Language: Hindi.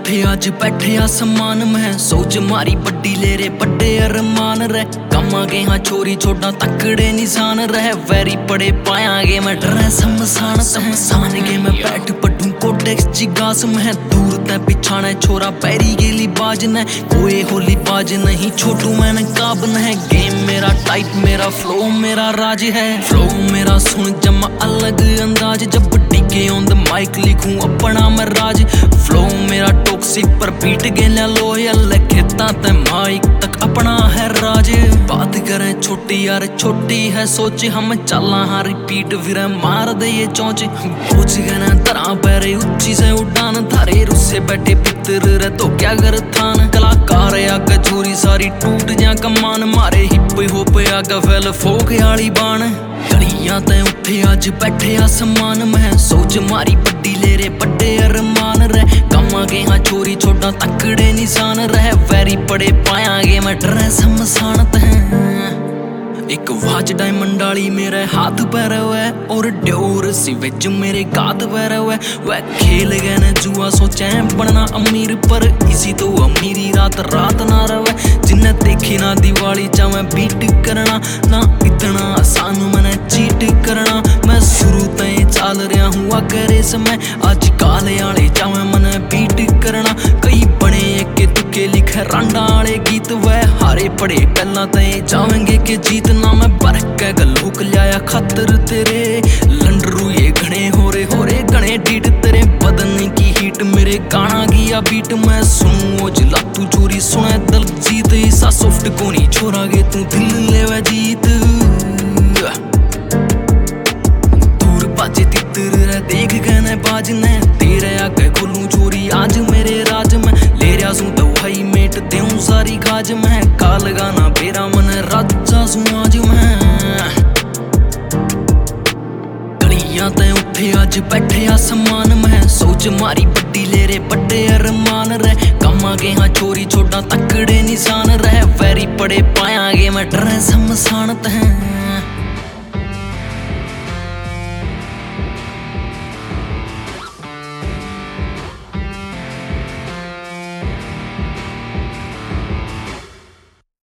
उठे अज बैठे आसमान में सोच मारी बड्डी ले रे बड़े अरमान रह कमा गए हाँ चोरी छोड़ा तकड़े निशान रह वैरी पड़े पायांगे मैं डर शमशान के मैं बैठ पटू कोडेक्स जिगास में दूर तय पिछाने छोरा पैरी गेली बाज न कोई होली बाज नहीं छोटू मैंने काबन है गेम मेरा टाइट मेरा फ्लो मेरा राज है फ्लो मेरा सुन जमा अलग अंदाज जब टिके ऑन द माइक लिखूं अपना मैं राज फ्लो मेरा टॉक्सिक पर बीट गेला लोयल खेता ते माइक तक अपना है राज बात करें छोटी यार छोटी है सोच हम चला हाँ रिपीट फिर मार दे ये चौंच पूछ गए तरह पैरे उच्ची से उड़ान थारे रुस्से बैठे पितर रे तो क्या कर थान कलाकार आगे चोरी सारी टूट जा कमान मारे हिप होप आगे फैल फोक आली बाण गलियां ते उठे अज बैठे आसमान में सोच मारी बड्डी ले रे बड़े अरमान रह कमा गए हाँ चोरी छोड़ा तकड़े निशान रह वैरी पड़े पायांगे मैं डर शमशान तह एक वाच डायमंड वाली मेरे हाथ पैर है और ड्योर सी विच मेरे गात पैर है वह खेल गए न जुआ सोचे बनना अमीर पर इसी तो अमीरी रात रात ना रहे जिन्हें देखे ना दिवाली चाहे बीट करना ना इतना आसान मैंने चीट करना मैं शुरू तय चाल रहा हूँ करे समय आज काले आले चाहे मैंने बीट करना कई बने एक तुके लिखे रांडा आले गीत वह हारे पड़े पहला तय चाहेंगे कि जीतना मैं बरक गलोक लाया खातर तेरे लंडरू ये घने हो रे घने डीट तेरे बदन की हीट मेरे गाना गया बीट मैं सुनूं जिला तू चोरी सुने दल जीत ऐसा सॉफ्ट को नहीं छोड़ा गे तू दिल लेवा जीत दूर बाजे तितर रे देख गए बाज ने तेरे आगे खोलूं चोरी आज मेरे राज में ले रहा सू तो भाई मेट देऊं सारी गाज में काल गाना बेरा मन राजा सू आज मैं गलियां ते उठे अज बैठे आसमान में सोच मारी बड्डी ले रे बड़े अरमान रह कमा गए हाँ चोरी छोड़ा तकड़े निशान रह वैरी पड़े पायांगे मैं डर शमशान तह